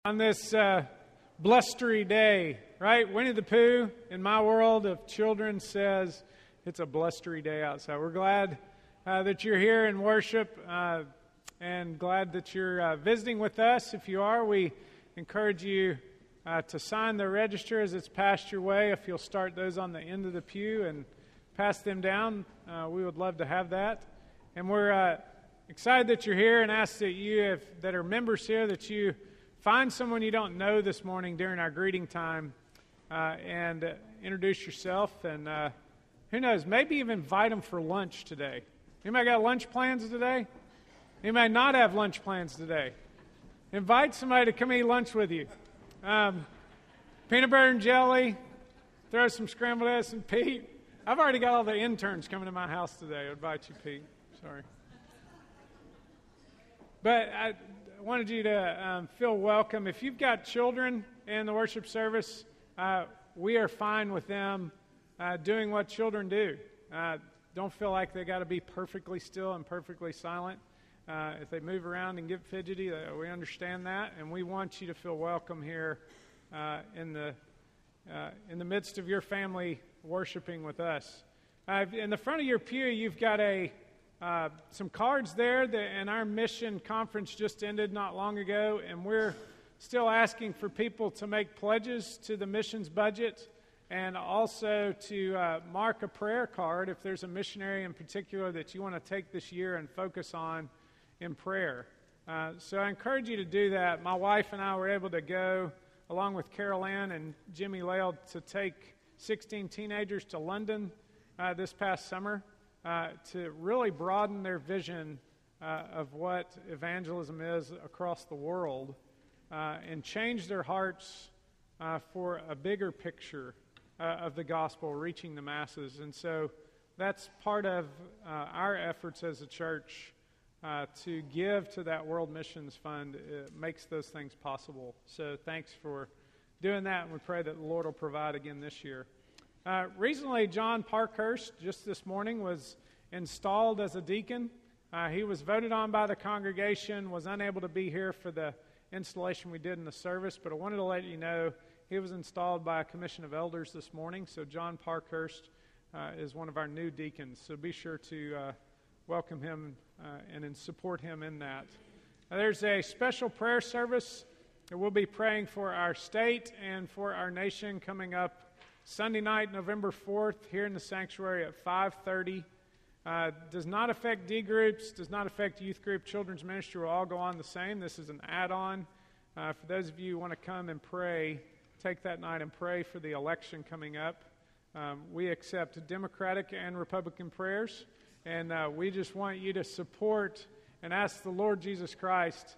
On this blustery day, right? Winnie the Pooh, in my world of children, says it's a blustery day outside. We're glad that you're here in worship and glad that you're visiting with us. If you are, we encourage you to sign the register as it's passed your way. If you'll start those on the end of the pew and pass them down, we would love to have that. And we're excited that you're here and ask that you, that are members here, that you find someone you don't know this morning during our greeting time and introduce yourself. And who knows, maybe even invite them for lunch today. Anybody got lunch plans today? Anybody not have lunch plans today? Invite somebody to come eat lunch with you. Peanut butter and jelly, throw some scrambled eggs and Pete. I've already got all the interns coming to my house today. I invite you, Pete. Sorry. But I wanted you to feel welcome. If you've got children in the worship service, we are fine with them doing what children do. Don't feel like they got to be perfectly still and perfectly silent. If they move around and get fidgety, we understand that, and we want you to feel welcome here in the midst of your family worshiping with us. In the front of your pew, you've got some cards there, and our mission conference just ended not long ago, and we're still asking for people to make pledges to the missions budget and also to mark a prayer card if there's a missionary in particular that you want to take this year and focus on in prayer. So I encourage you to do that. My wife and I were able to go, along with Carol Ann and Jimmy Lale, to take 16 teenagers to London this past summer. To really broaden their vision of what evangelism is across the world and change their hearts for a bigger picture of the gospel reaching the masses. And so that's part of our efforts as a church to give to that World Missions Fund. It makes those things possible. So thanks for doing that, and we pray that the Lord will provide again this year. Recently, John Parkhurst, just this morning, was installed as a deacon. He was voted on by the congregation, was unable to be here for the installation we did in the service, but I wanted to let you know he was installed by a commission of elders this morning. So John Parkhurst is one of our new deacons. So be sure to welcome him and support him in that. There's a special prayer service that we'll be praying for our state and for our nation coming up Sunday night, November 4th, here in the sanctuary at 5:30. Does not affect D groups, does not affect youth group. Children's ministry will all go on the same. This is an add-on. For those of you who want to come and pray, take that night and pray for the election coming up. We accept Democratic and Republican prayers, and we just want you to support and ask the Lord Jesus Christ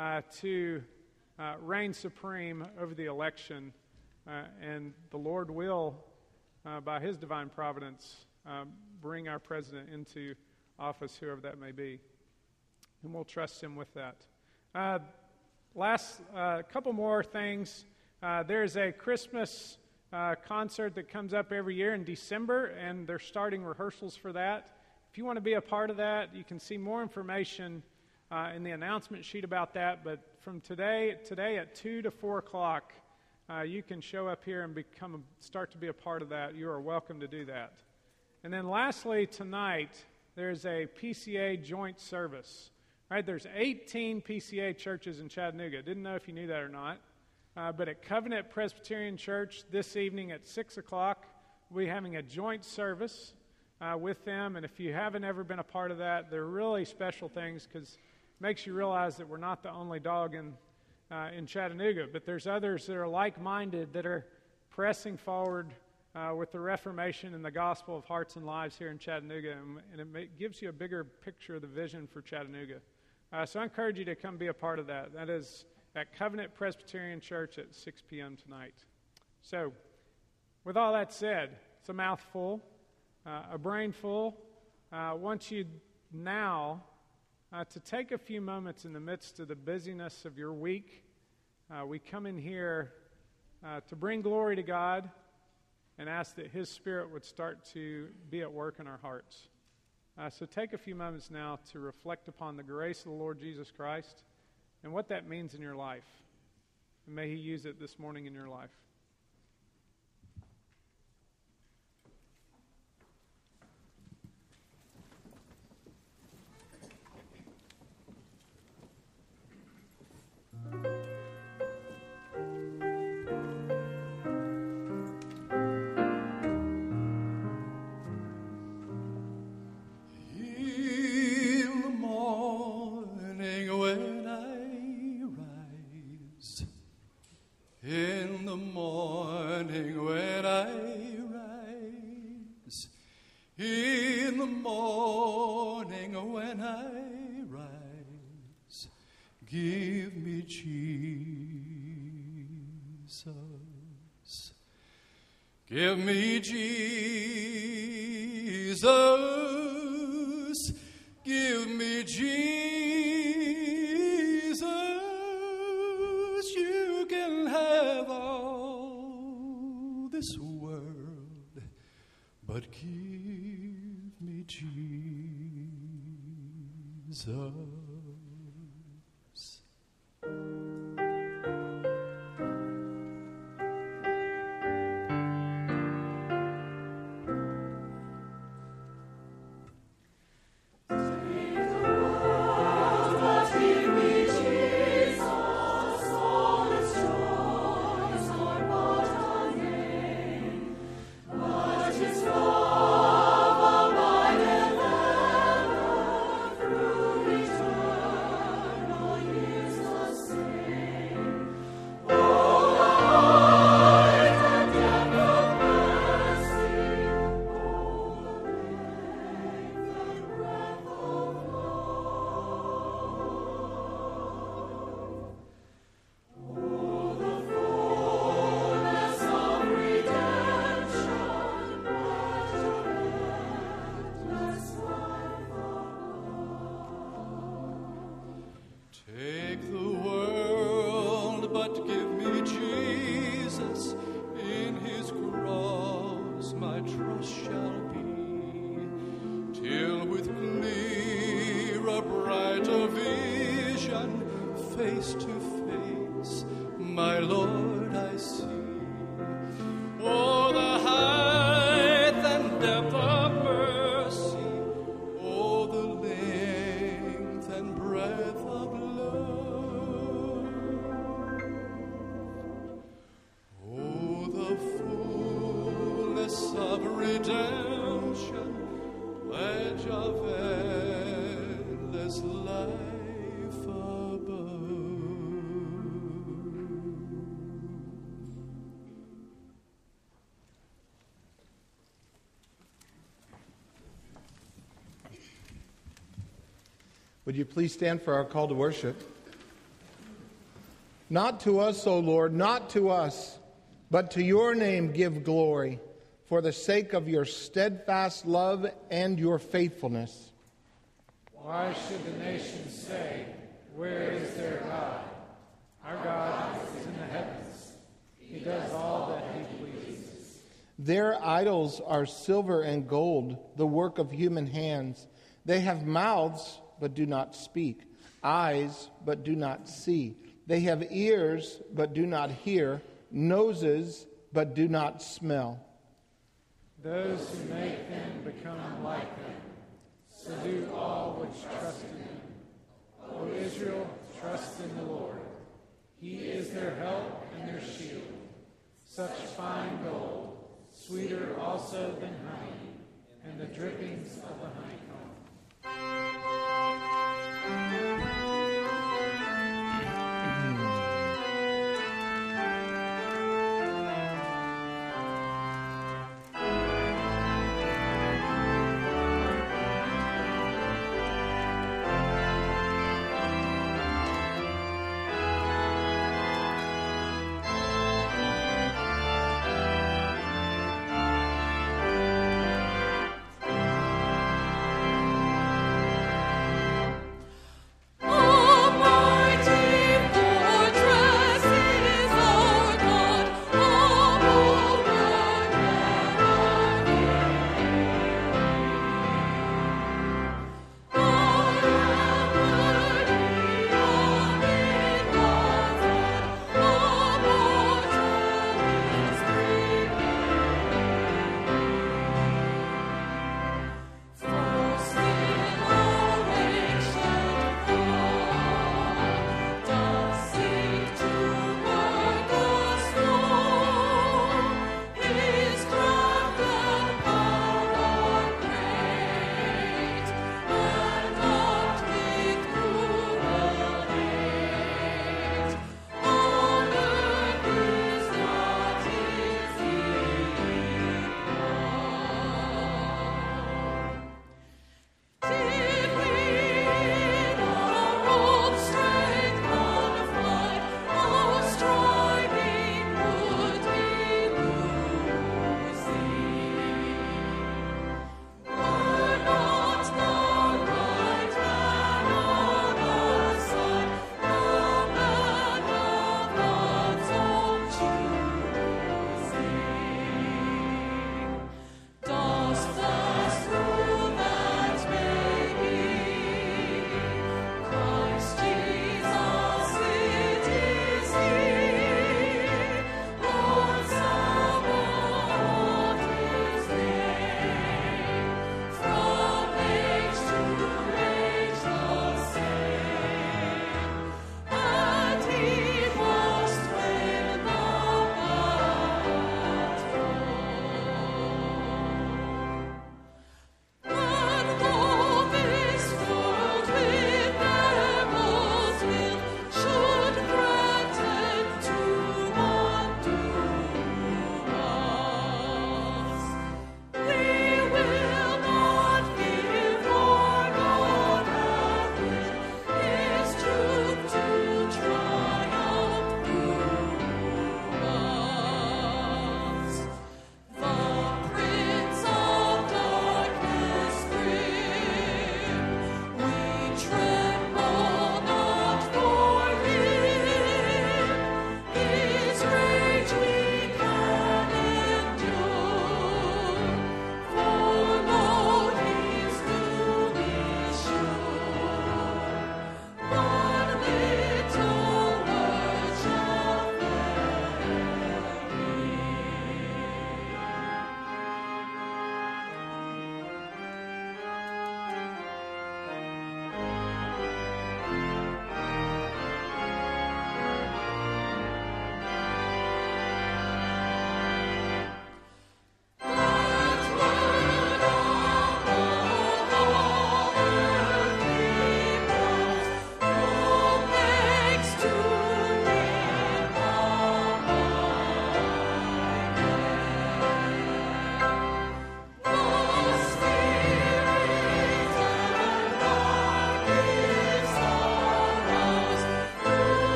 to reign supreme over the election. And the Lord will, by His divine providence, bring our president into office, whoever that may be. And we'll trust Him with that. Last couple more things. There's a Christmas concert that comes up every year in December, and they're starting rehearsals for that. If you want to be a part of that, you can see more information in the announcement sheet about that. But from today at 2 to 4 o'clock, you can show up here and start to be a part of that. You are welcome to do that. And then lastly, tonight, there's a PCA joint service. Right? There's 18 PCA churches in Chattanooga. Didn't know if you knew that or not. But at Covenant Presbyterian Church this evening at 6 o'clock, we'll be having a joint service with them. And if you haven't ever been a part of that, they're really special things because it makes you realize that we're not the only dog in Chattanooga, but there's others that are like-minded that are pressing forward with the Reformation and the gospel of hearts and lives here in Chattanooga, and it gives you a bigger picture of the vision for Chattanooga. So I encourage you to come be a part of that. That is at Covenant Presbyterian Church at 6 p.m. tonight. So with all that said, it's a mouthful, a brain full. I want you now to take a few moments in the midst of the busyness of your week. We come in here to bring glory to God and ask that His Spirit would start to be at work in our hearts. So take a few moments now to reflect upon the grace of the Lord Jesus Christ and what that means in your life. and may He use it this morning in your life. Give me Jesus. Give me Jesus. Give me Jesus. You can have all this world, but give me Jesus. Take the world, but give me Jesus. In His cross my trust shall be, till with clearer, brighter vision, face to face, my Lord I see. Oh, the height and depth of mercy, oh, the length and breadth of love, oh, the fullness of redemption, pledge of endless life above. Would you please stand for our call to worship? Not to us, O Lord, not to us, but to your name give glory, for the sake of your steadfast love and your faithfulness. Why should the nations say, where is their God? Our God is in the heavens. He does all that He pleases. Their idols are silver and gold, the work of human hands. They have mouths, but do not speak, eyes, but do not see. They have ears, but do not hear, noses, but do not smell. Those who make them become like them. So do all which trust in Him. O Israel, trust in the Lord. He is their help and their shield. Such fine gold, sweeter also than honey, and the drippings of the honeycomb.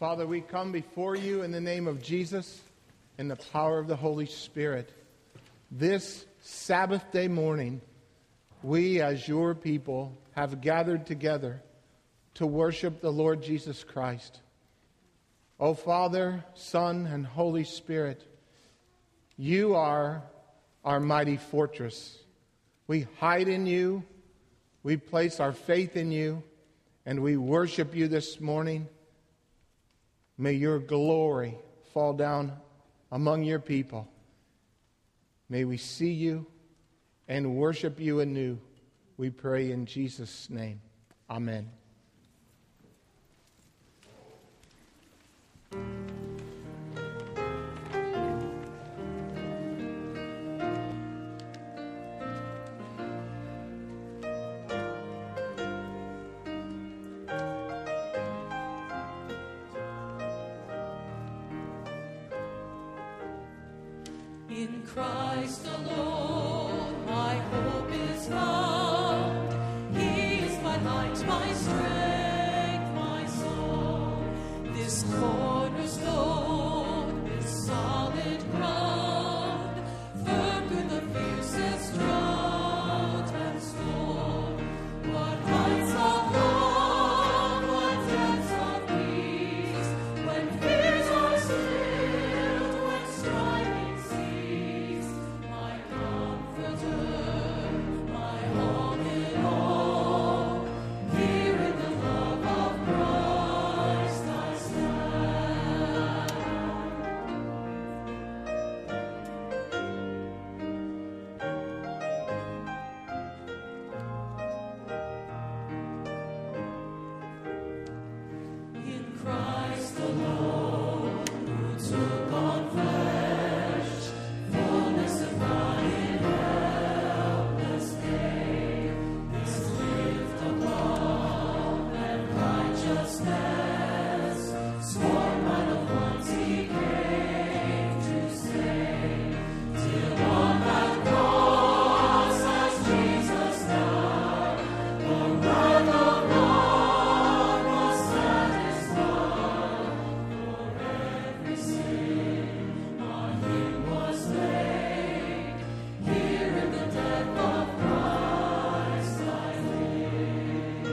Father, we come before you in the name of Jesus and the power of the Holy Spirit. This Sabbath day morning, we as your people have gathered together to worship the Lord Jesus Christ. O Father, Son, and Holy Spirit, you are our mighty fortress. We hide in you, we place our faith in you, and we worship you this morning. May your glory fall down among your people. May we see you and worship you anew. We pray in Jesus' name. Amen. In Christ alone, my hope is found. He is my light, my strength, my song. This cornerstone, this solid ground, firm through the fiercest drought and storm. What heights of love, what depths of peace, when fears are stilled, when striving cease. My comforter, my all in all, here in the love of Christ I stand. In Christ alone, who took on flesh, fullness of God in helpless babe, this gift of love and righteousness, sworn by the ones he came to save, till on that cross as Jesus died, the wrath of God was satisfied. For every sin on him was laid, here in the death of Christ I live.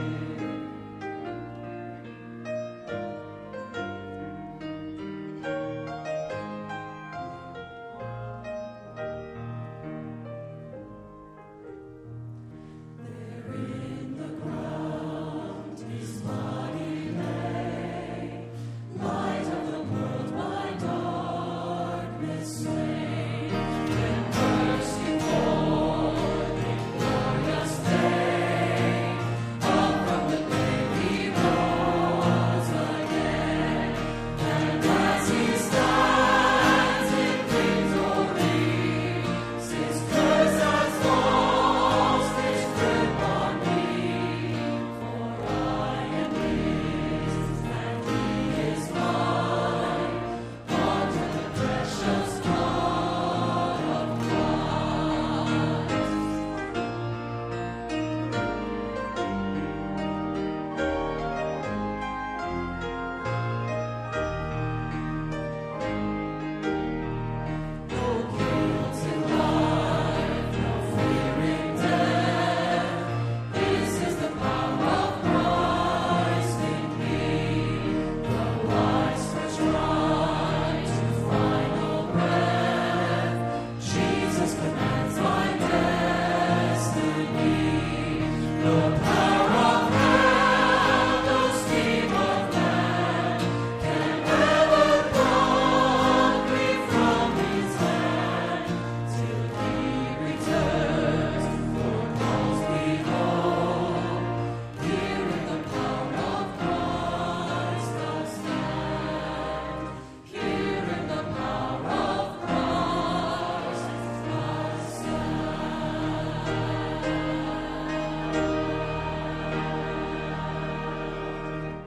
There in the ground his body lay, light of the world by darkness slain. When mercy poured in glorious day, up from the grave he rose again. And as he stands in victory, since curse has lost its grip on me, for I am his and he is mine, under the precious blood of Christ. No guilt in life, no fear in death. This is the power of Christ in me. The life's first try to final breath. Jesus commands my destiny. No power of hell, no scheme of man can ever pluck me from his hand till he returns or calls me home. Here in the power of Christ I'll stand. Here in the power of Christ I'll stand.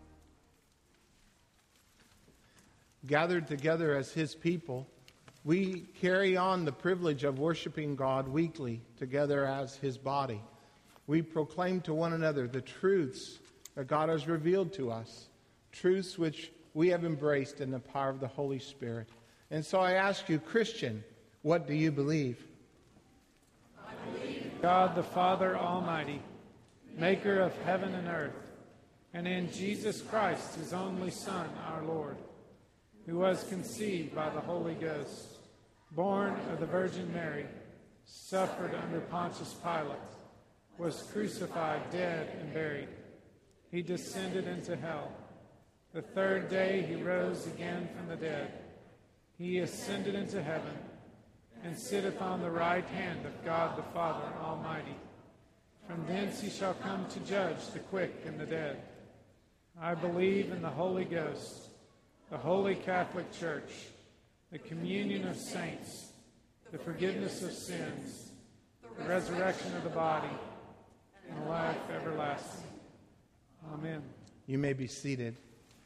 Gathered together as his people, we carry on the privilege of worshiping God weekly together as his body. We proclaim to one another the truths that God has revealed to us, truths which we have embraced in the power of the Holy Spirit. And so I ask you, Christian, what do you believe? God the Father Almighty, maker of heaven and earth, and in Jesus Christ, his only Son, our Lord, who was conceived by the Holy Ghost, born of the Virgin Mary, suffered under Pontius Pilate, was crucified, dead, and buried. He descended into hell. The third day he rose again from the dead. He ascended into heaven and sitteth on the right hand of God the Father Almighty. From thence he shall come to judge the quick and the dead. I believe in the Holy Ghost, the Holy Catholic Church, the communion of saints, the forgiveness of sins, the resurrection of the body, and life everlasting. Amen. You may be seated.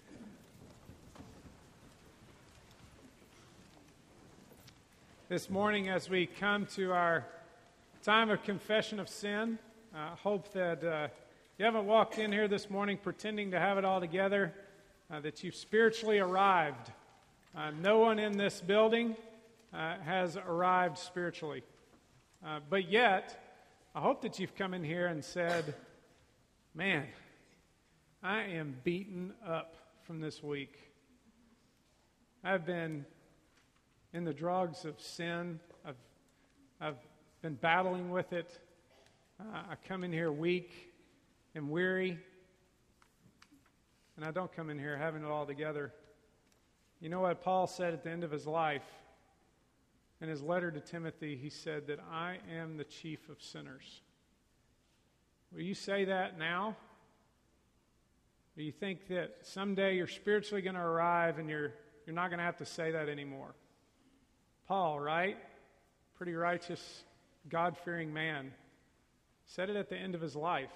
This morning, as we come to our time of confession of sin, I hope that you haven't walked in here this morning pretending to have it all together, that you've spiritually arrived. No one in this building has arrived spiritually. But yet, I hope that you've come in here and said, man, I am beaten up from this week. I've been in the drugs of sin. I've been battling with it. I come in here weak and weary, and I don't come in here having it all together. You know what Paul said at the end of his life? In his letter to Timothy, he said that I am the chief of sinners. Will you say that now? Or you think that someday you're spiritually going to arrive and you're not going to have to say that anymore? Paul, right? Pretty righteous, God-fearing man, said it at the end of his life.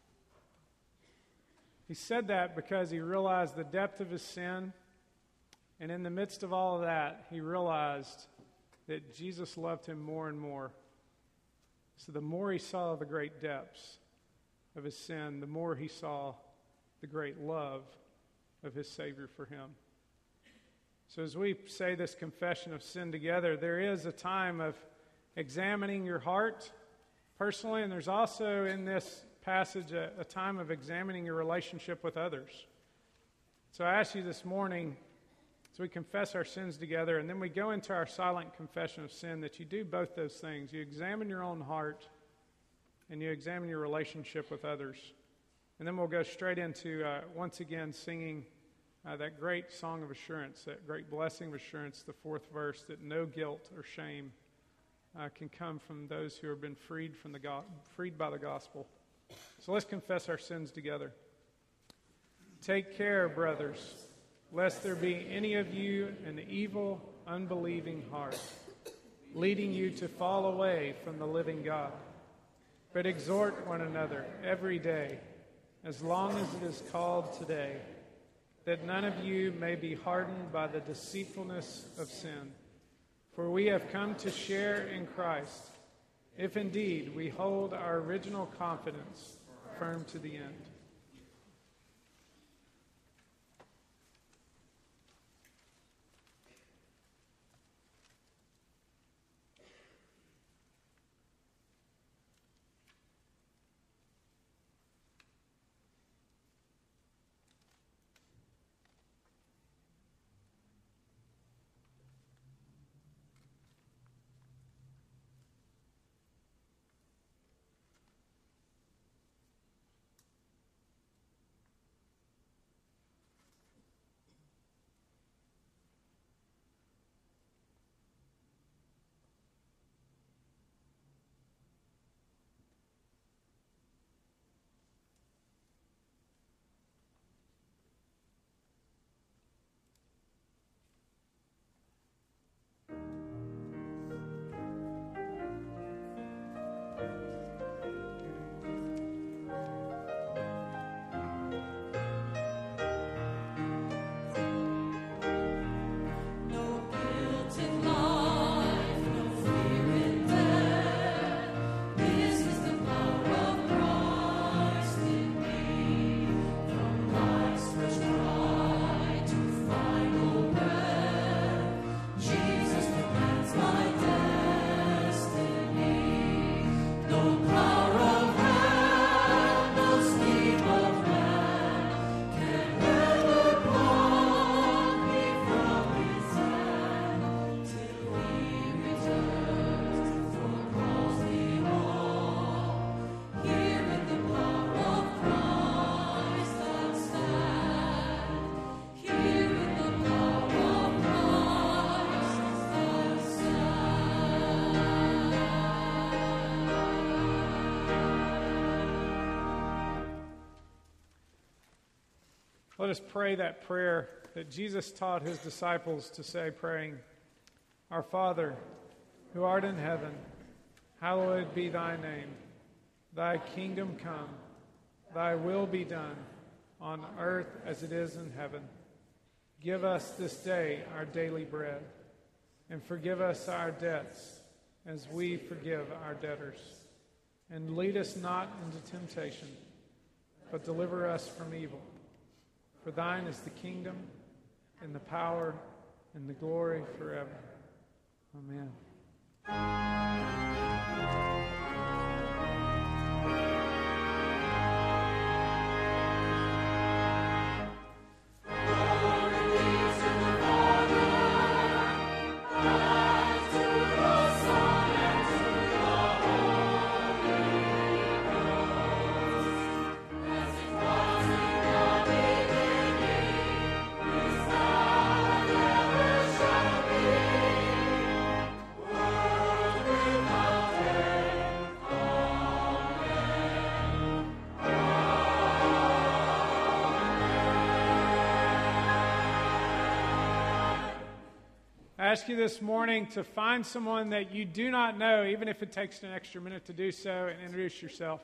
He said that because he realized the depth of his sin, and in the midst of all of that, he realized that Jesus loved him more and more. So the more he saw the great depths of his sin, the more he saw the great love of his Savior for him. So as we say this confession of sin together, there is a time of examining your heart personally, and there's also in this passage a time of examining your relationship with others. So I ask you this morning, as we confess our sins together, and then we go into our silent confession of sin, that you do both those things. You examine your own heart, and you examine your relationship with others. And then we'll go straight into, once again, singing that great song of assurance, that great blessing of assurance, the fourth verse, that no guilt or shame can come from those who have been freed by the gospel. So let's confess our sins together. Take care, brothers, lest there be any of you an evil, unbelieving heart, leading you to fall away from the living God. But exhort one another every day, as long as it is called today, that none of you may be hardened by the deceitfulness of sin. For we have come to share in Christ, if indeed we hold our original confidence firm to the end. Let us pray that prayer that Jesus taught his disciples to say, praying, Our Father, who art in heaven, hallowed be thy name. Thy kingdom come, thy will be done, on earth as it is in heaven. Give us this day our daily bread, and forgive us our debts, as we forgive our debtors. And lead us not into temptation, but deliver us from evil. For thine is the kingdom, and the power, and the glory forever. Amen. I ask you this morning to find someone that you do not know, even if it takes an extra minute to do so, and introduce yourself.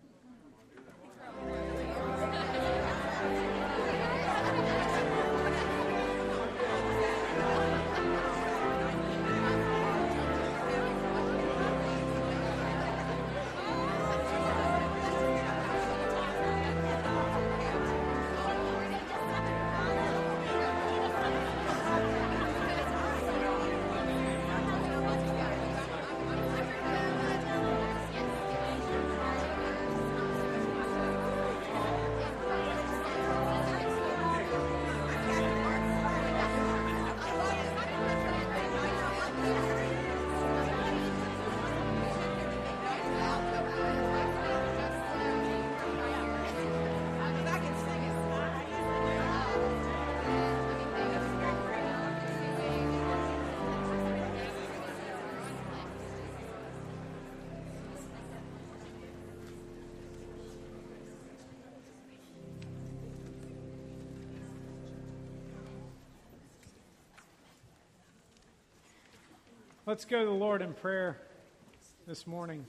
Let's go to the Lord in prayer this morning.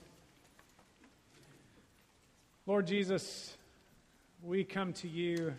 Lord Jesus, we come to you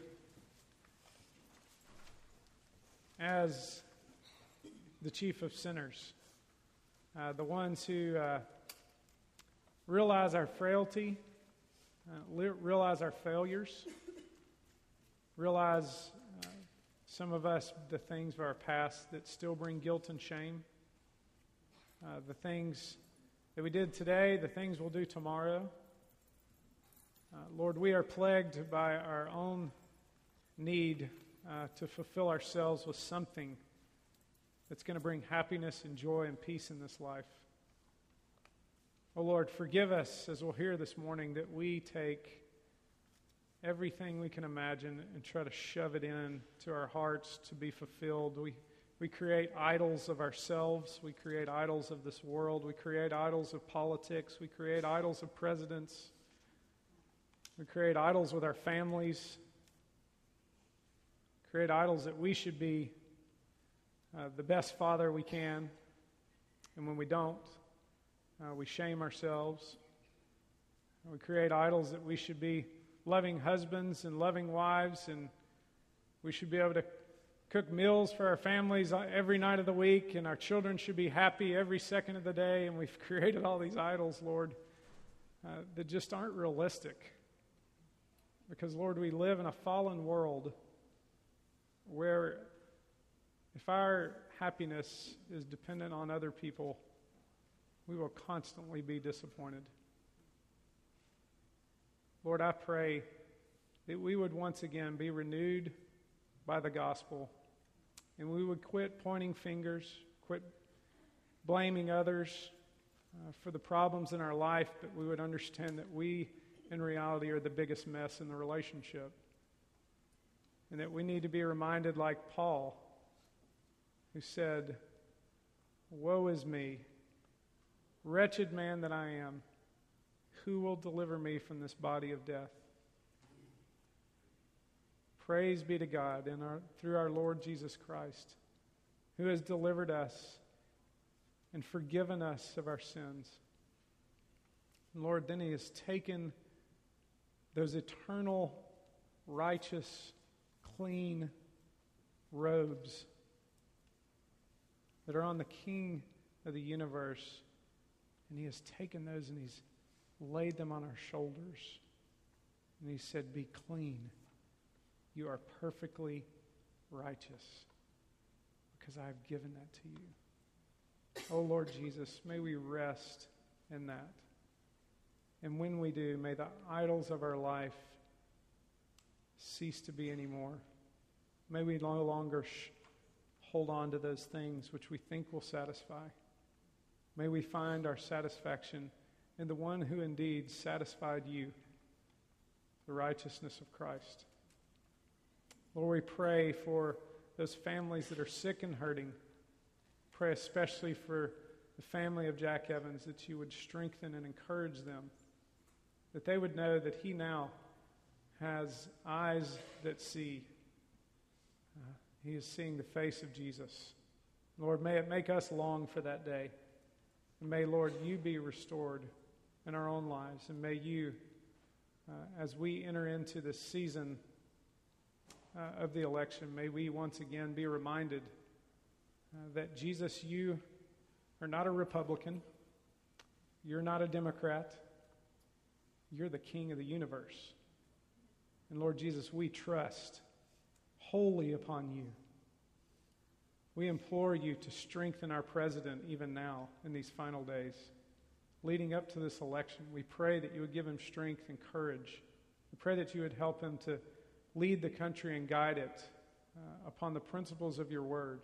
as the chief of sinners, the ones who realize our frailty, realize our failures, realize some of us the things of our past that still bring guilt and shame. The things that we did today, the things we'll do tomorrow. Lord, we are plagued by our own need to fulfill ourselves with something that's going to bring happiness and joy and peace in this life. Oh Lord, forgive us, as we'll hear this morning, that we take everything we can imagine and try to shove it in to our hearts to be fulfilled. We create idols of ourselves. We create idols of this world. We create idols of politics. We create idols of presidents. We create idols with our families. Create idols that we should be the best father we can. And when we don't, we shame ourselves. We create idols that we should be loving husbands and loving wives, and we should be able to cook meals for our families every night of the week, and our children should be happy every second of the day, and we've created all these idols, Lord, that just aren't realistic. Because, Lord, we live in a fallen world where if our happiness is dependent on other people, we will constantly be disappointed. Lord, I pray that we would once again be renewed by the gospel, and we would quit pointing fingers, quit blaming others for the problems in our life, but we would understand that we, in reality, are the biggest mess in the relationship, and that we need to be reminded, like Paul, who said, "Woe is me, wretched man that I am, who will deliver me from this body of death?" Praise be to God through our Lord Jesus Christ, who has delivered us and forgiven us of our sins. And Lord, then he has taken those eternal, righteous, clean robes that are on the King of the universe, and he has taken those and he's laid them on our shoulders. And he said, be clean. You are perfectly righteous because I have given that to you. Oh, Lord Jesus, may we rest in that. And when we do, may the idols of our life cease to be anymore. May we no longer hold on to those things which we think will satisfy. May we find our satisfaction in the one who indeed satisfied you, the righteousness of Christ. Lord, we pray for those families that are sick and hurting. Pray especially for the family of Jack Evans, that you would strengthen and encourage them, that they would know that he now has eyes that see. He is seeing the face of Jesus. Lord, may it make us long for that day. And may, Lord, you be restored in our own lives. And may you, as we enter into this season of the election, may we once again be reminded that Jesus, you are not a Republican. You're not a Democrat. You're the King of the universe. And Lord Jesus, we trust wholly upon you. We implore you to strengthen our president even now in these final days. Leading up to this election, we pray that you would give him strength and courage. We pray that you would help him to lead the country and guide it upon the principles of your word.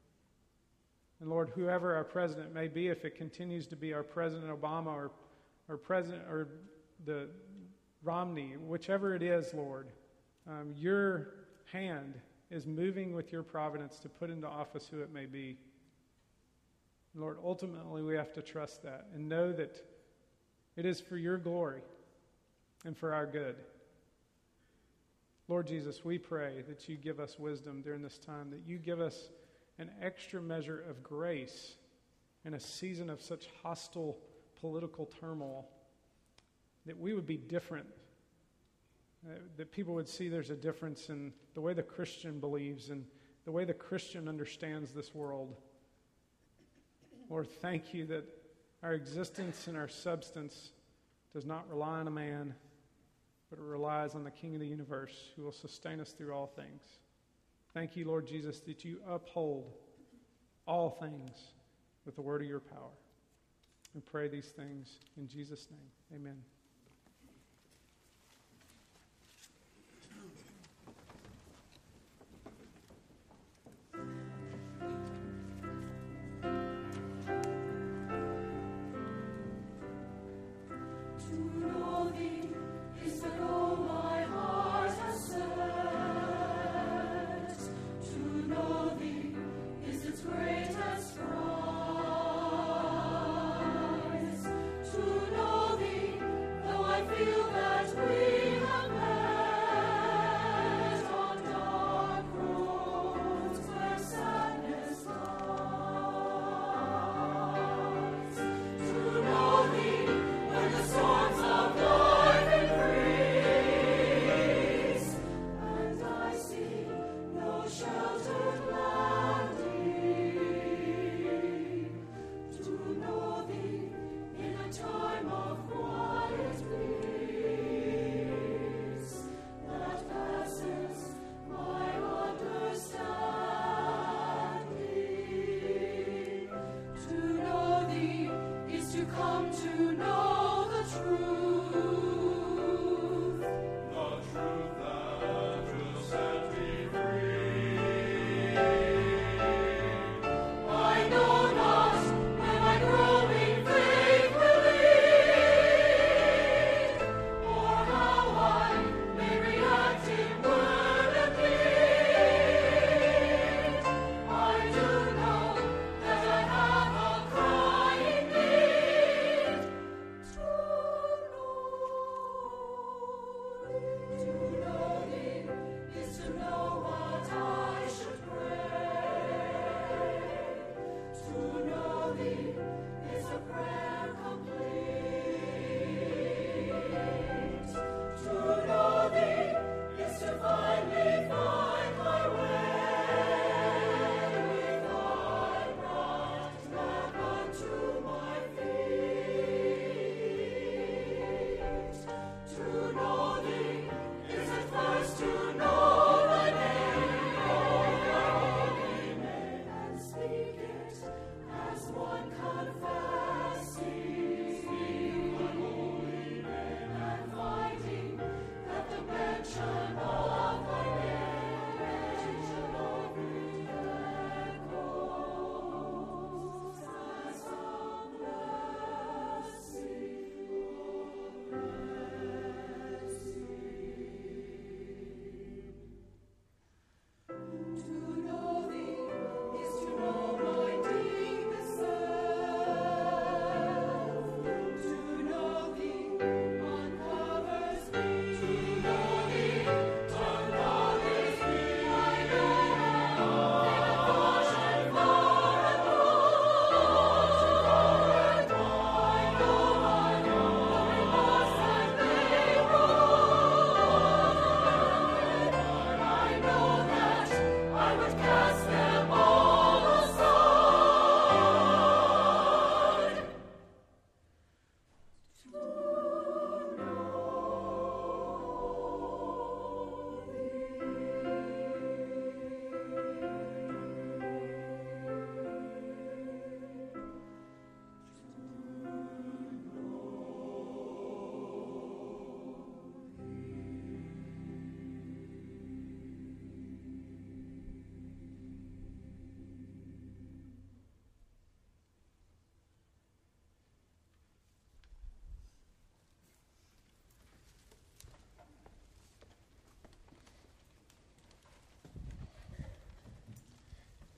And Lord, whoever our president may be, if it continues to be our President Obama or President or the Romney, whichever it is, Lord, your hand is moving with your providence to put into office who it may be. Lord, ultimately we have to trust that and know that it is for your glory and for our good. Lord Jesus, we pray that you give us wisdom during this time, that you give us an extra measure of grace in a season of such hostile political turmoil, that we would be different, that people would see there's a difference in the way the Christian believes and the way the Christian understands this world. Lord, thank you that our existence and our substance does not rely on a man, but it relies on the King of the universe who will sustain us through all things. Thank you, Lord Jesus, that you uphold all things with the word of your power. We pray these things in Jesus' name. Amen. To know thee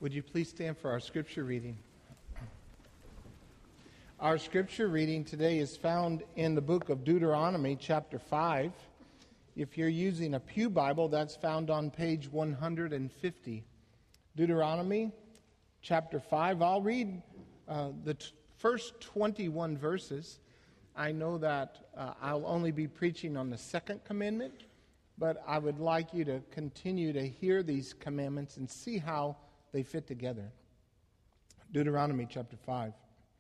Would you please stand for our scripture reading? Our scripture reading today is found in the book of Deuteronomy, chapter 5. If you're using a Pew Bible, that's found on page 150. Deuteronomy, chapter 5. I'll read the first 21 verses. I know that I'll only be preaching on the second commandment, but I would like you to continue to hear these commandments and see how they fit together. Deuteronomy chapter 5.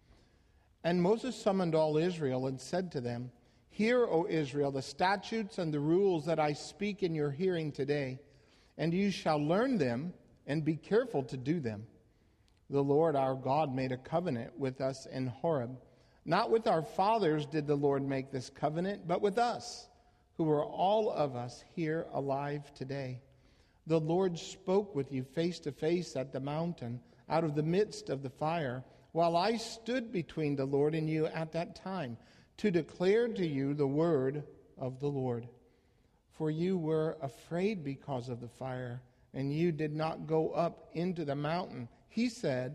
And Moses summoned all Israel and said to them, "Hear, O Israel, the statutes and the rules that I speak in your hearing today, and you shall learn them and be careful to do them. The Lord our God made a covenant with us in Horeb. Not with our fathers did the Lord make this covenant, but with us, who are all of us here alive today. The Lord spoke with you face to face at the mountain, out of the midst of the fire, while I stood between the Lord and you at that time, to declare to you the word of the Lord. For you were afraid because of the fire, and you did not go up into the mountain. He said,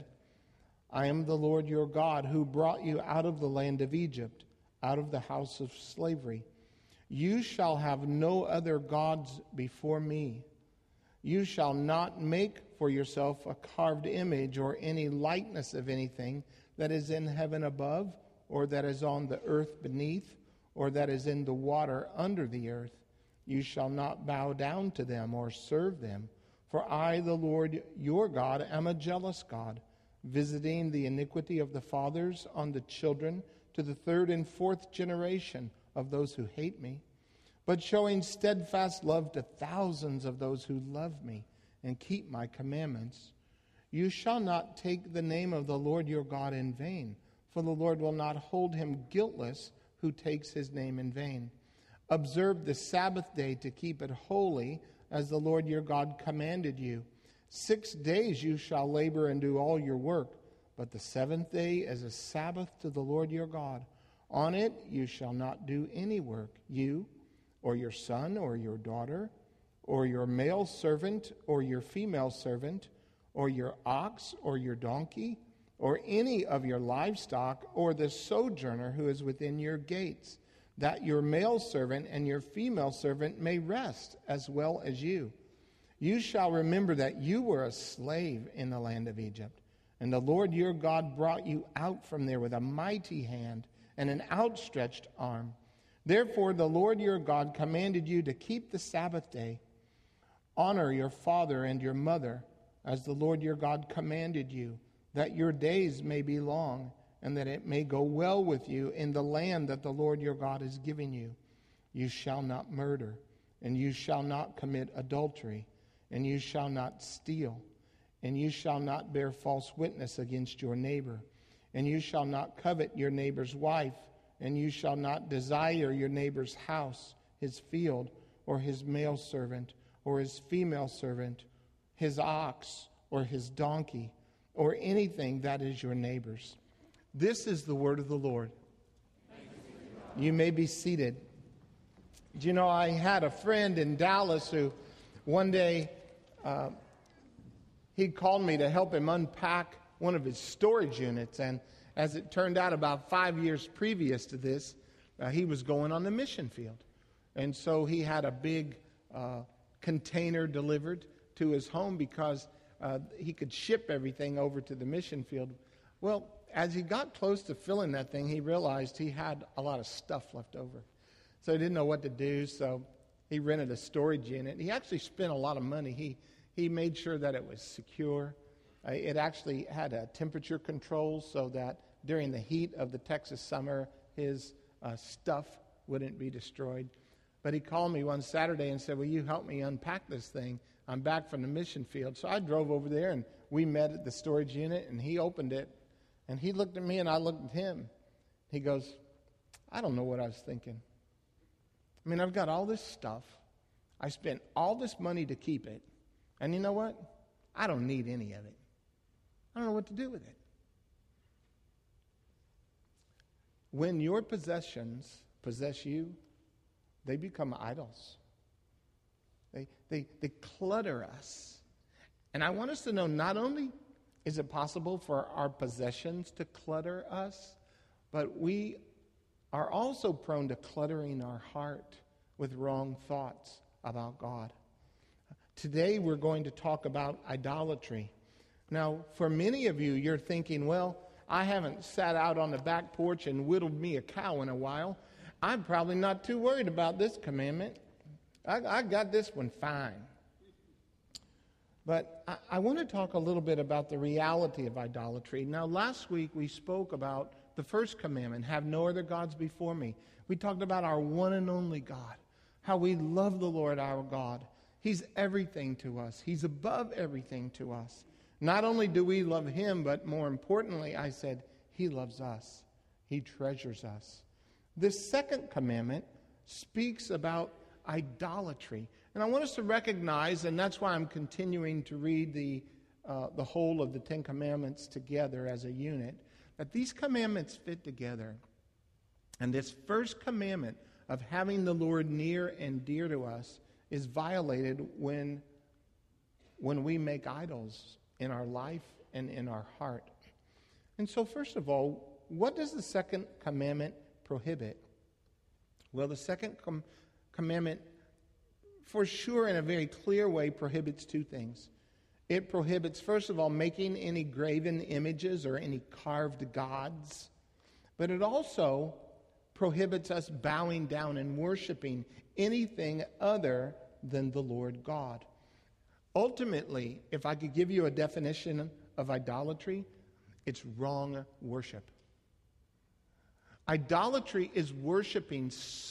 I am the Lord your God, who brought you out of the land of Egypt, out of the house of slavery. You shall have no other gods before me. You shall not make for yourself a carved image or any likeness of anything that is in heaven above, or that is on the earth beneath, or that is in the water under the earth. You shall not bow down to them or serve them. For I, the Lord your God, am a jealous God, visiting the iniquity of the fathers on the children to the third and fourth generation of those who hate me, but showing steadfast love to thousands of those who love me and keep my commandments. You shall not take the name of the Lord your God in vain, for the Lord will not hold him guiltless who takes his name in vain. Observe the Sabbath day to keep it holy, as the Lord your God commanded you. 6 days you shall labor and do all your work, but the seventh day is a Sabbath to the Lord your God. On it you shall not do any work, you, or your son, or your daughter, or your male servant, or your female servant, or your ox, or your donkey, or any of your livestock, or the sojourner who is within your gates, that your male servant and your female servant may rest as well as you. You shall remember that you were a slave in the land of Egypt, and the Lord your God brought you out from there with a mighty hand and an outstretched arm. Therefore the Lord your God commanded you to keep the Sabbath day. Honor your father and your mother, as the Lord your God commanded you, that your days may be long, and that it may go well with you in the land that the Lord your God is giving you. You shall not murder, and you shall not commit adultery, and you shall not steal, and you shall not bear false witness against your neighbor, and you shall not covet your neighbor's wife, and you shall not desire your neighbor's house, his field, or his male servant, or his female servant, his ox, or his donkey, or anything that is your neighbor's. This is the word of the Lord. You may be seated. Do you know, I had a friend in Dallas who one day he called me to help him unpack one of his storage units. And as it turned out, about 5 years previous to this, he was going on the mission field. And so he had a big container delivered to his home because he could ship everything over to the mission field. Well, as he got close to filling that thing, he realized he had a lot of stuff left over. So he didn't know what to do, so he rented a storage unit. He actually spent a lot of money. He made sure that it was secure. It actually had a temperature control so that during the heat of the Texas summer, his stuff wouldn't be destroyed. But he called me one Saturday and said, will you help me unpack this thing? I'm back from the mission field. So I drove over there, and we met at the storage unit, and he opened it. And he looked at me, and I looked at him. He goes, I don't know what I was thinking. I mean, I've got all this stuff. I spent all this money to keep it. And you know what? I don't need any of it. I don't know what to do with it. When your possessions possess you, they become idols. They clutter us. And I want us to know not only is it possible for our possessions to clutter us, but we are also prone to cluttering our heart with wrong thoughts about God. Today we're going to talk about idolatry. Now, for many of you, you're thinking, well, I haven't sat out on the back porch and whittled me a cow in a while. I'm probably not too worried about this commandment. I got this one fine. But I want to talk a little bit about the reality of idolatry. Now, last week we spoke about the first commandment, have no other gods before me. We talked about our one and only God, how we love the Lord our God. He's everything to us. He's above everything to us. Not only do we love him, but more importantly, I said, he loves us. He treasures us. This second commandment speaks about idolatry. And I want us to recognize, and that's why I'm continuing to read the whole of the Ten Commandments together as a unit, that these commandments fit together. And this first commandment of having the Lord near and dear to us is violated when we make idols in our life and in our heart. And so first of all, what does the second commandment prohibit? Well, the second commandment, for sure, in a very clear way, prohibits two things. It prohibits, first of all, making any graven images or any carved gods. But it also prohibits us bowing down and worshiping anything other than the Lord God. Ultimately, if I could give you a definition of idolatry, it's wrong worship. Idolatry is worshiping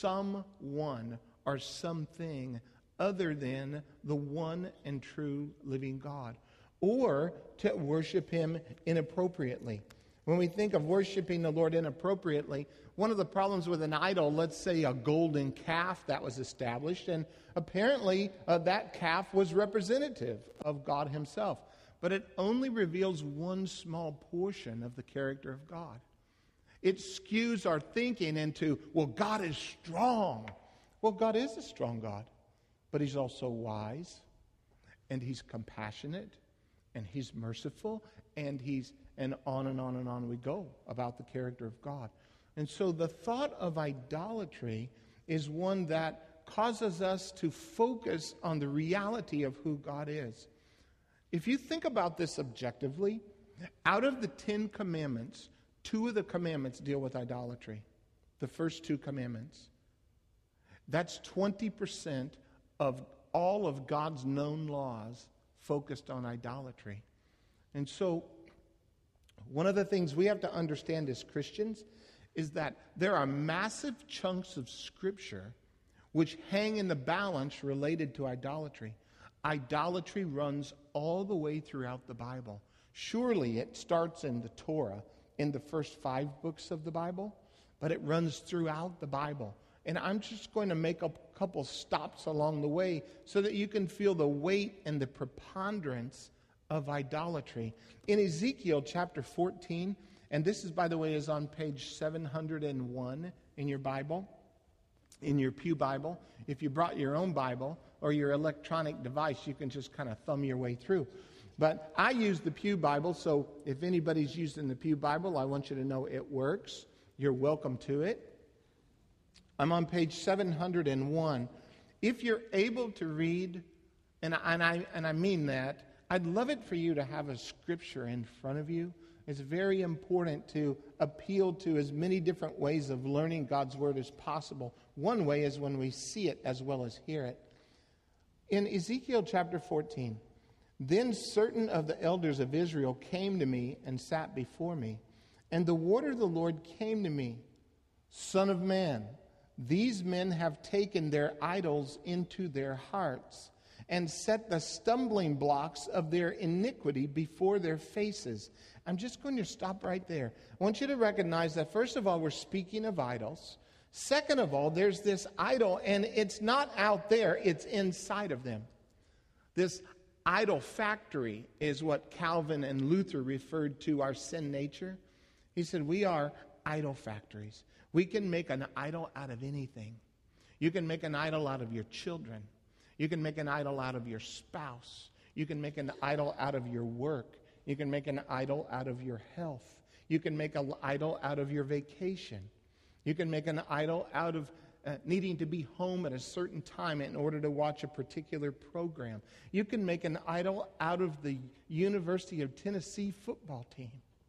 someone or something other than the one and true living God, or to worship him inappropriately. When we think of worshiping the Lord inappropriately, one of the problems with an idol, let's say a golden calf that was established, and apparently that calf was representative of God himself, but it only reveals one small portion of the character of God. It skews our thinking into, well, God is strong. Well, God is a strong God, but he's also wise, and he's compassionate, and he's merciful, and on and on and on we go about the character of God. And so the thought of idolatry is one that causes us to focus on the reality of who God is. If you think about this objectively, out of the 10 commandments, 2 of the commandments deal with idolatry. The first 2 commandments. That's 20% of all of God's known laws focused on idolatry. And so, one of the things we have to understand as Christians is that there are massive chunks of Scripture which hang in the balance related to idolatry. Idolatry runs all the way throughout the Bible. Surely it starts in the Torah, in the first 5 books of the Bible, but it runs throughout the Bible. And I'm just going to make a couple stops along the way so that you can feel the weight and the preponderance of idolatry. In Ezekiel chapter 14, and this is, by the way, is on page 701 in your Bible, in your Pew Bible. If you brought your own Bible or your electronic device, you can just kind of thumb your way through. But I use the Pew Bible, so if anybody's using the Pew Bible, I want you to know it works. You're welcome to it. I'm on page 701. If you're able to read, and I mean that, I'd love it for you to have a scripture in front of you. It's very important to appeal to as many different ways of learning God's Word as possible. One way is when we see it as well as hear it. In Ezekiel chapter 14, then certain of the elders of Israel came to me and sat before me. And the word of the Lord came to me, Son of man, these men have taken their idols into their hearts and set the stumbling blocks of their iniquity before their faces. I'm just going to stop right there. I want you to recognize that, first of all, we're speaking of idols. Second of all, there's this idol, and it's not out there, it's inside of them. This idol factory is what Calvin and Luther referred to our sin nature. He said, we are idol factories. We can make an idol out of anything. You can make an idol out of your children. You can make an idol out of your spouse. You can make an idol out of your work. You can make an idol out of your health. You can make an idol out of your vacation. You can make an idol out of needing to be home at a certain time in order to watch a particular program. You can make an idol out of the University of Tennessee football team.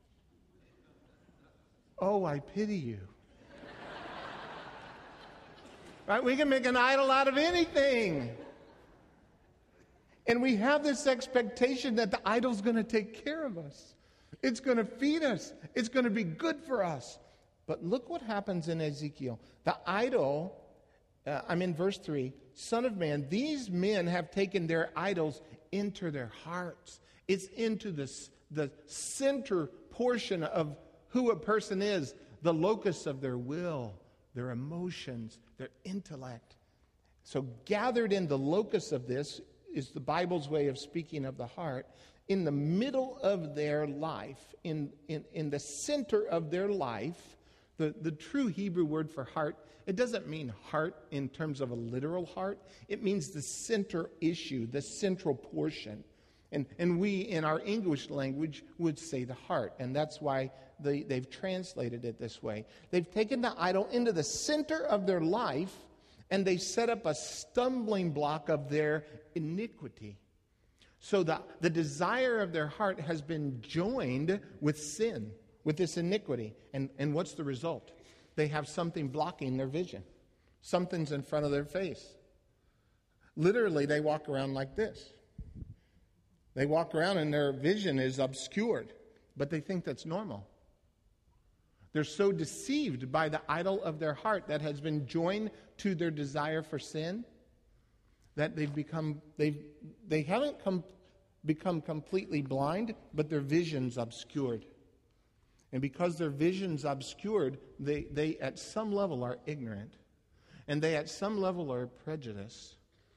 Oh, I pity you. Right? We can make an idol out of anything. And we have this expectation that the idol's going to take care of us. It's going to feed us. It's going to be good for us. But look what happens in Ezekiel. The idol, I'm in verse 3, Son of man, these men have taken their idols into their hearts. It's into the center portion of who a person is, the locus of their will, their emotions, their intellect. So gathered in the locus of this is the Bible's way of speaking of the heart. In the middle of their life, in the center of their life, the true Hebrew word for heart, it doesn't mean heart in terms of a literal heart. It means the center issue, the central portion. And we, in our English language, would say the heart. And that's why they've translated it this way. They've taken the idol into the center of their life, and they set up a stumbling block of their iniquity. So the desire of their heart has been joined with sin, with this iniquity. And what's the result? They have something blocking their vision. Something's in front of their face. Literally, they walk around like this. They walk around and their vision is obscured, but they think that's normal. They're so deceived by the idol of their heart that has been joined to their desire for sin that they haven't become completely blind, but their vision's obscured. And because their vision's obscured, they at some level are ignorant. And they at some level are prejudiced.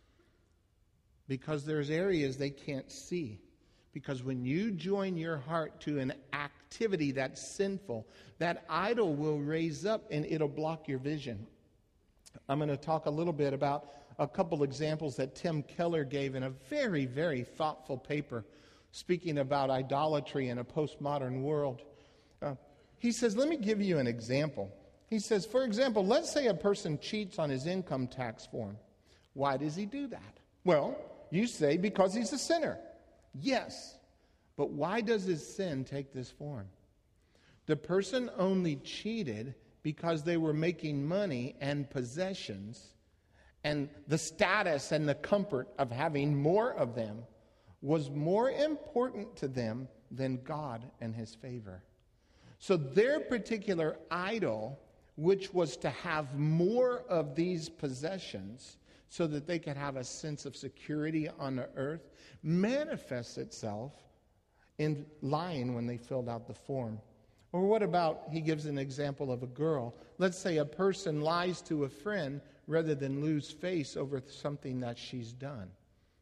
Because there's areas they can't see. Because when you join your heart to an activity that's sinful, that idol will raise up and it'll block your vision. I'm going to talk a little bit about a couple examples that Tim Keller gave in a very, very thoughtful paper speaking about idolatry in a postmodern world. He says, let me give you an example. He says, for example, let's say a person cheats on his income tax form. Why does he do that? Well, you say because he's a sinner. Yes. But why does his sin take this form? The person only cheated because they were making money and possessions, and the status and the comfort of having more of them was more important to them than God and his favor. So their particular idol, which was to have more of these possessions so that they could have a sense of security on the earth, manifests itself in lying when they filled out the form. Or what about, he gives an example of a girl. Let's say a person lies to a friend rather than lose face over something that she's done.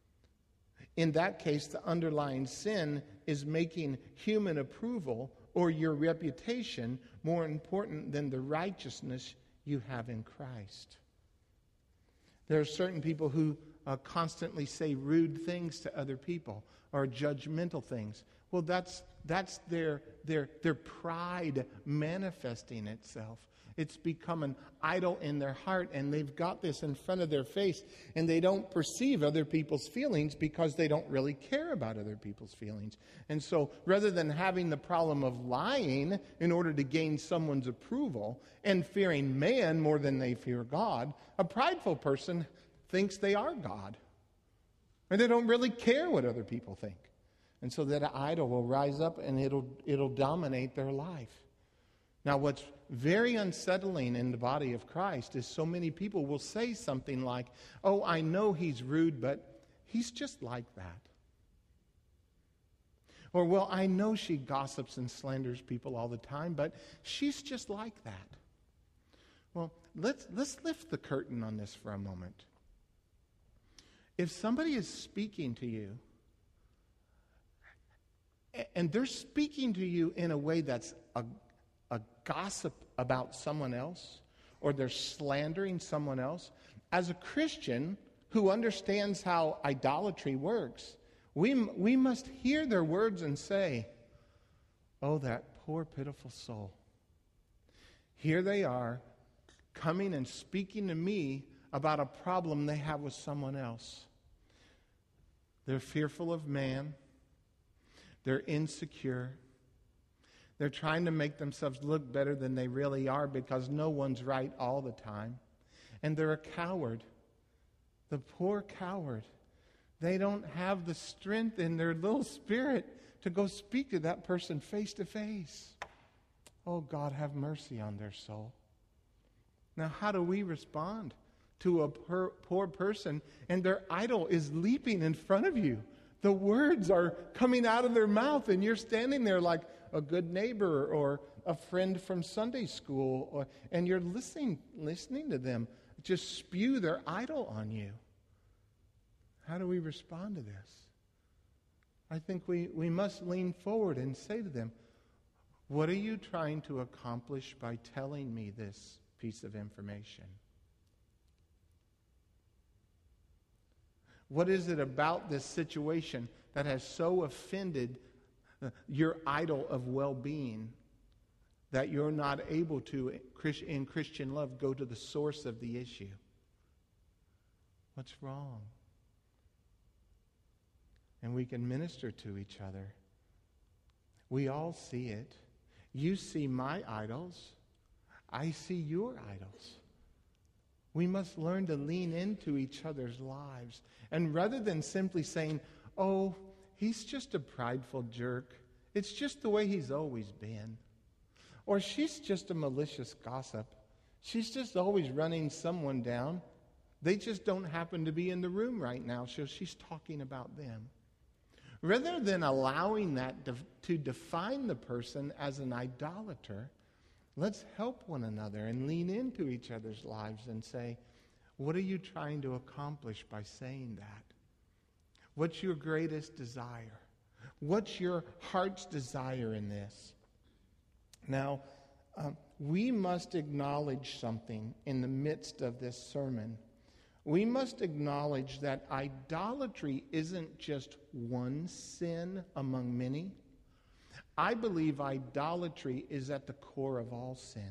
In that case, the underlying sin is making human approval or your reputation more important than the righteousness you have in Christ. There are certain people who constantly say rude things to other people or judgmental things. Well, that's their pride manifesting itself. It's become an idol in their heart, and they've got this in front of their face, and they don't perceive other people's feelings because they don't really care about other people's feelings. And so rather than having the problem of lying in order to gain someone's approval and fearing man more than they fear God, a prideful person thinks they are God. And they don't really care what other people think. And so that idol will rise up and it'll dominate their life. Now, what's very unsettling in the body of Christ is so many people will say something like, oh, I know he's rude, but he's just like that. Or, well, I know she gossips and slanders people all the time, but she's just like that. Well, let's lift the curtain on this for a moment. If somebody is speaking to you, and they're speaking to you in a way that's a gossip about someone else, or they're slandering someone else, as a Christian who understands how idolatry works, We must hear their words and say, oh, that poor, pitiful soul. Here they are, coming and speaking to me about a problem they have with someone else. They're fearful of man. They're insecure. They're trying to make themselves look better than they really are because no one's right all the time. And they're a coward. The poor coward. They don't have the strength in their little spirit to go speak to that person face to face. Oh, God, have mercy on their soul. Now, how do we respond to a poor person and their idol is leaping in front of you? The words are coming out of their mouth and you're standing there like a good neighbor or a friend from Sunday school, and you're listening to them just spew their idol on you. How do we respond to this? I think we must lean forward and say to them, what are you trying to accomplish by telling me this piece of information? What is it about this situation that has so offended your idol of well-being that you're not able to, in Christian love, go to the source of the issue? What's wrong? And we can minister to each other. We all see it. You see my idols. I see your idols. We must learn to lean into each other's lives. And rather than simply saying, oh, he's just a prideful jerk. It's just the way he's always been. Or she's just a malicious gossip. She's just always running someone down. They just don't happen to be in the room right now, so she's talking about them. Rather than allowing that to define the person as an idolater, let's help one another and lean into each other's lives and say, what are you trying to accomplish by saying that? What's your greatest desire? What's your heart's desire in this? Now, we must acknowledge something in the midst of this sermon. We must acknowledge that idolatry isn't just one sin among many. I believe idolatry is at the core of all sin.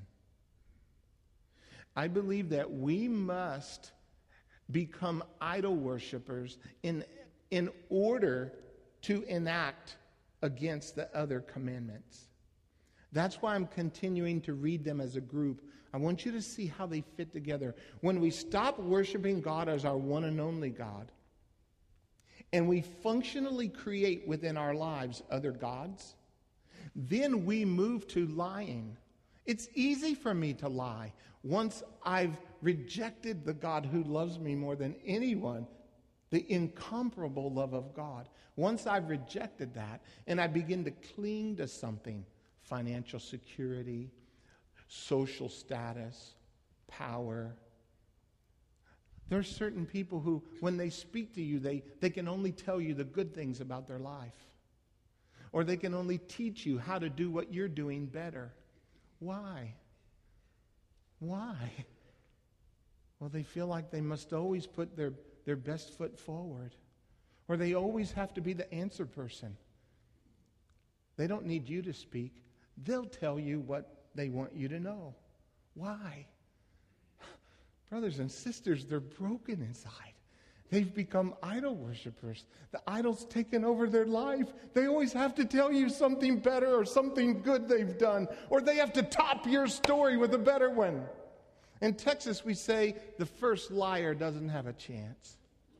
I believe that we must become idol worshipers in order to enact against the other commandments. That's why I'm continuing to read them as a group. I want you to see how they fit together. When we stop worshiping God as our one and only God, and we functionally create within our lives other gods, then we move to lying. It's easy for me to lie once I've rejected the God who loves me more than anyone, the incomparable love of God. Once I've rejected that and I begin to cling to something, financial security, social status, power. There are certain people who, when they speak to you, they can only tell you the good things about their life. Or they can only teach you how to do what you're doing better. Why? Why? Well, they feel like they must always put their best foot forward. Or they always have to be the answer person. They don't need you to speak. They'll tell you what they want you to know. Why? Brothers and sisters, they're broken inside. They've become idol worshipers. The idol's taken over their life. They always have to tell you something better or something good they've done. Or they have to top your story with a better one. In Texas, we say the first liar doesn't have a chance.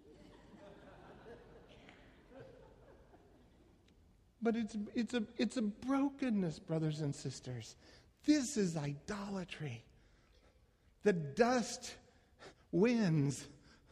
But it's a brokenness, brothers and sisters. This is idolatry. The dust wins.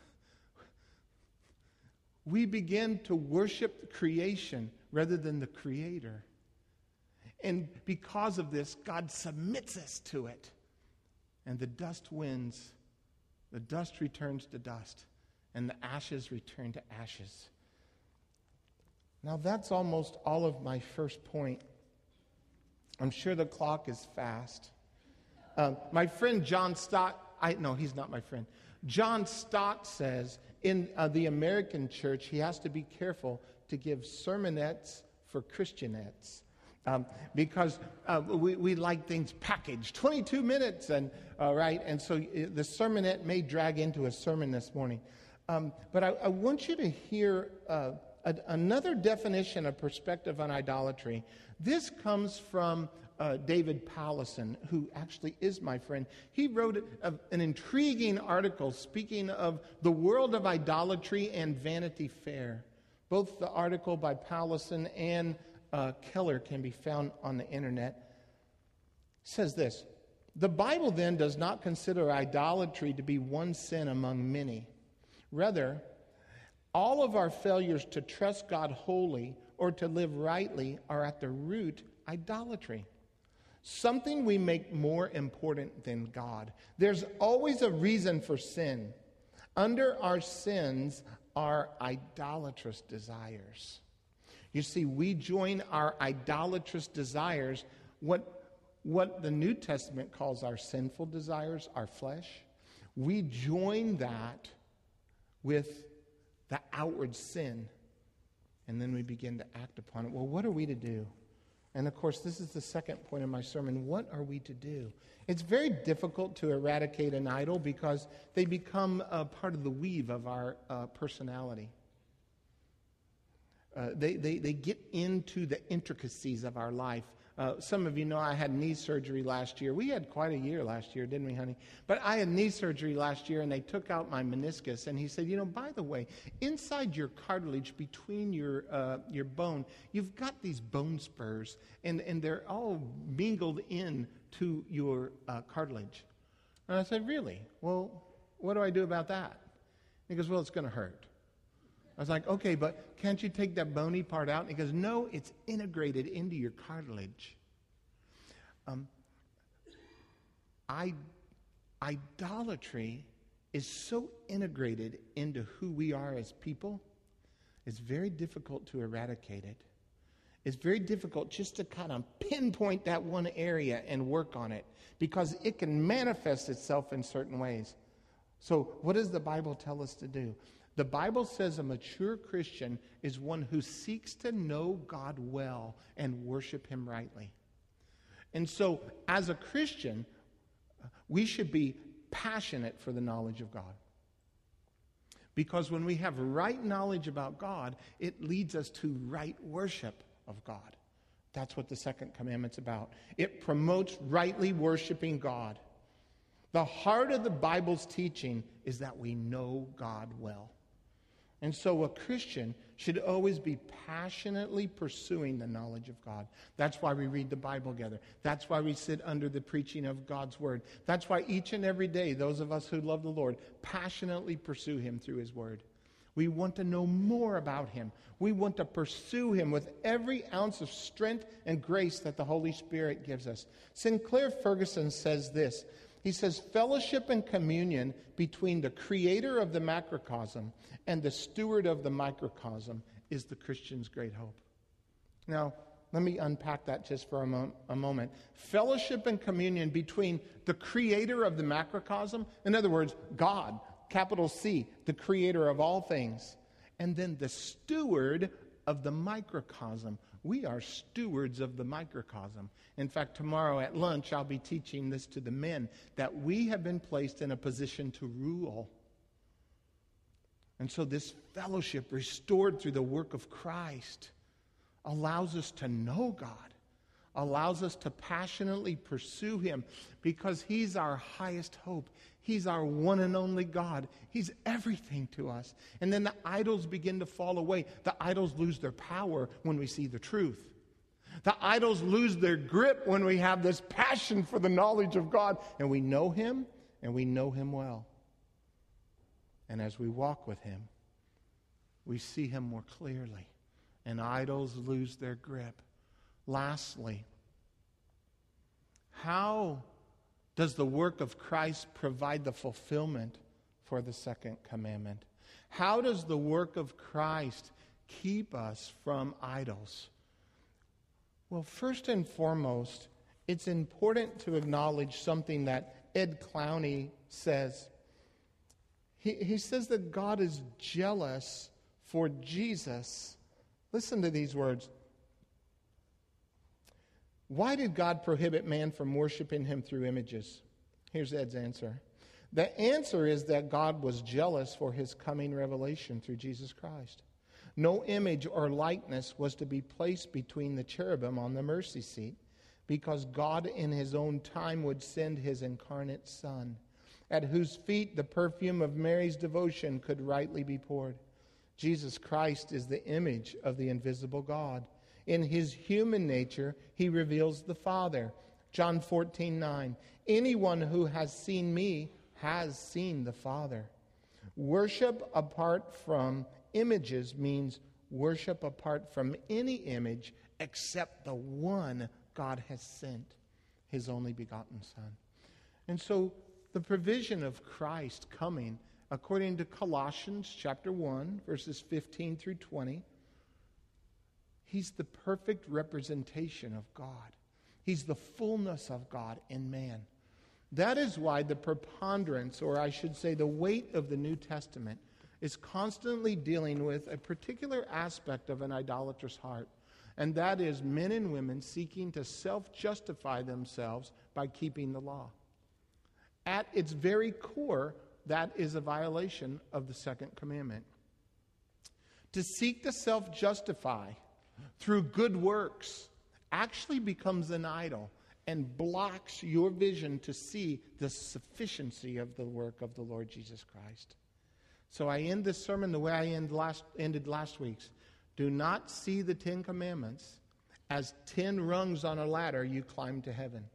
We begin to worship creation rather than the Creator. And because of this, God submits us to it. And the dust wins. The dust returns to dust. And the ashes return to ashes. Now that's almost all of my first point. I'm sure the clock is fast. My friend John Stott, no, he's not my friend. John Stott says in the American church, he has to be careful to give sermonettes for Christianettes. Because we like things packaged, 22 minutes, and right, and so the sermonette may drag into a sermon this morning. But I want you to hear another definition of perspective on idolatry. This comes from David Powlison, who actually is my friend. He wrote an intriguing article speaking of the world of idolatry and Vanity Fair. Both the article by Powlison and Keller can be found on the internet. It says this: the Bible then does not consider idolatry to be one sin among many. Rather, all of our failures to trust God wholly or to live rightly are at the root idolatry. Something we make more important than God. There's always a reason for sin. Under our sins are idolatrous desires. You see, we join our idolatrous desires, what the New Testament calls our sinful desires, our flesh. We join that with the outward sin, and then we begin to act upon it. Well, what are we to do? And of course, this is the second point of my sermon. What are we to do? It's very difficult to eradicate an idol because they become a part of the weave of our personality. They get into the intricacies of our life. Some of you know I had knee surgery last year. We had quite a year last year, didn't we, honey? But I had knee surgery last year, and they took out my meniscus. And he said, by the way, inside your cartilage, between your bone, you've got these bone spurs, and they're all mingled in to your cartilage. And I said, really? Well, what do I do about that? He goes, well, it's going to hurt. I was like, okay, but can't you take that bony part out? And he goes, no, it's integrated into your cartilage. Idolatry is so integrated into who we are as people, it's very difficult to eradicate it. It's very difficult just to kind of pinpoint that one area and work on it because it can manifest itself in certain ways. So what does the Bible tell us to do? The Bible says a mature Christian is one who seeks to know God well and worship Him rightly. And so, as a Christian, we should be passionate for the knowledge of God. Because when we have right knowledge about God, it leads us to right worship of God. That's what the second commandment's about. It promotes rightly worshiping God. The heart of the Bible's teaching is that we know God well. And so a Christian should always be passionately pursuing the knowledge of God. That's why we read the Bible together. That's why we sit under the preaching of God's Word. That's why each and every day, those of us who love the Lord passionately pursue Him through His Word. We want to know more about Him. We want to pursue Him with every ounce of strength and grace that the Holy Spirit gives us. Sinclair Ferguson says this. He says, fellowship and communion between the creator of the macrocosm and the steward of the microcosm is the Christian's great hope. Now, let me unpack that just for a moment. Fellowship and communion between the creator of the macrocosm, in other words, God, capital C, the creator of all things, and then the steward of the microcosm. We are stewards of the microcosm. In fact, tomorrow at lunch, I'll be teaching this to the men, that we have been placed in a position to rule. And so this fellowship, restored through the work of Christ, allows us to know God, allows us to passionately pursue Him, because He's our highest hope. He's our one and only God. He's everything to us. And then the idols begin to fall away. The idols lose their power when we see the truth. The idols lose their grip when we have this passion for the knowledge of God. And we know Him, and we know Him well. And as we walk with Him, we see Him more clearly. And idols lose their grip. Lastly, how does the work of Christ provide the fulfillment for the second commandment? How does the work of Christ keep us from idols? Well, first and foremost, it's important to acknowledge something that Ed Clowney says. He says that God is jealous for Jesus Listen to these words. Why did God prohibit man from worshiping him through images? Here's Ed's answer. The answer is that God was jealous for his coming revelation through Jesus Christ. No image or likeness was to be placed between the cherubim on the mercy seat, because God in his own time would send his incarnate Son, at whose feet the perfume of Mary's devotion could rightly be poured. Jesus Christ is the image of the invisible God. In his human nature, he reveals the Father. John 14:9. Anyone who has seen me has seen the Father. Worship apart from images means worship apart from any image except the one God has sent, his only begotten Son. And so the provision of Christ coming, according to Colossians chapter 1, verses 15 through 20, he's the perfect representation of God. He's the fullness of God in man. That is why the preponderance, or I should say the weight of the New Testament, is constantly dealing with a particular aspect of an idolatrous heart. And that is men and women seeking to self-justify themselves by keeping the law. At its very core, that is a violation of the second commandment. To seek to self-justify through good works actually becomes an idol and blocks your vision to see the sufficiency of the work of the Lord Jesus Christ. So I end this sermon the way I ended last week's. Do not see the 10 Commandments as 10 rungs on a ladder you climb to heaven.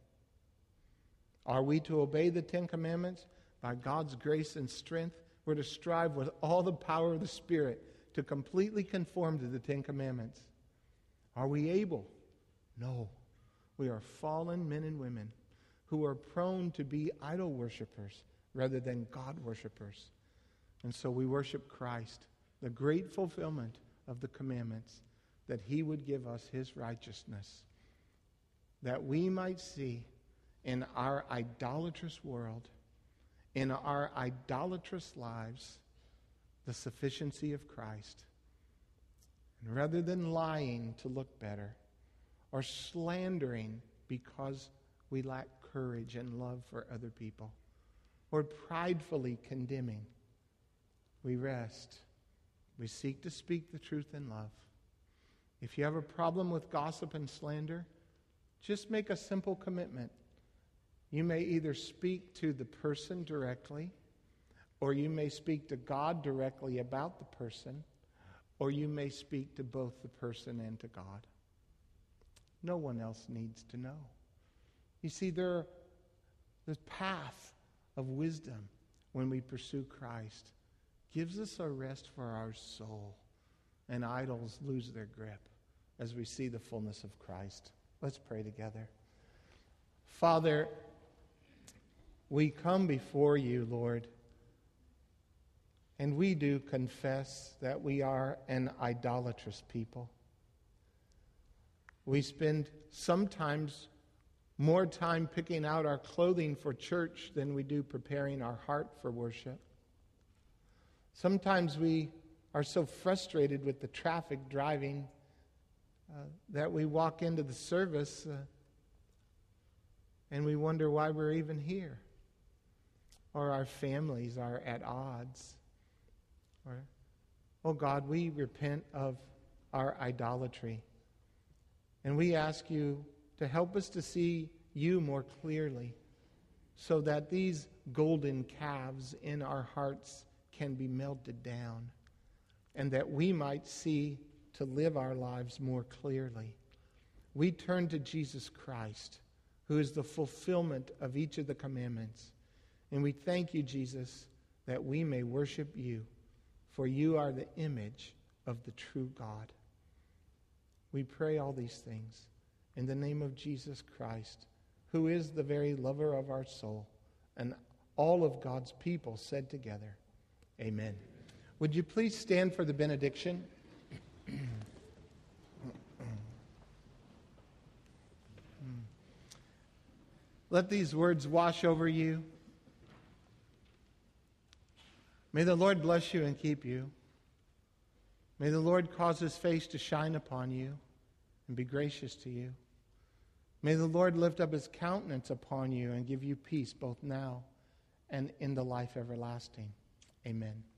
Are we to obey the 10 Commandments? By God's grace and strength, we're to strive with all the power of the Spirit to completely conform to the 10 Commandments. Are we able? No. We are fallen men and women who are prone to be idol worshipers rather than God worshipers. And so we worship Christ, the great fulfillment of the commandments, that he would give us his righteousness, that we might see in our idolatrous world, in our idolatrous lives, the sufficiency of Christ. And rather than lying to look better, or slandering because we lack courage and love for other people, or pridefully condemning, we rest. We seek to speak the truth in love. If you have a problem with gossip and slander, just make a simple commitment. You may either speak to the person directly, or you may speak to God directly about the person, or you may speak to both the person and to God. No one else needs to know. You see, the path of wisdom when we pursue Christ gives us a rest for our soul, and idols lose their grip as we see the fullness of Christ. Let's pray together. Father, we come before you, Lord, and we do confess that we are an idolatrous people. We spend sometimes more time picking out our clothing for church than we do preparing our heart for worship. Sometimes we are so frustrated with the traffic driving that we walk into the service and we wonder why we're even here. Or our families are at odds. Or, oh God, we repent of our idolatry. And we ask you to help us to see you more clearly so that these golden calves in our hearts can be melted down and that we might see to live our lives more clearly. We turn to Jesus Christ, who is the fulfillment of each of the commandments. And we thank you, Jesus, that we may worship you, for you are the image of the true God. We pray all these things in the name of Jesus Christ, who is the very lover of our soul, and all of God's people said together, amen. Would you please stand for the benediction? Let these words wash over you. May the Lord bless you and keep you. May the Lord cause his face to shine upon you and be gracious to you. May the Lord lift up his countenance upon you and give you peace both now and in the life everlasting. Amen.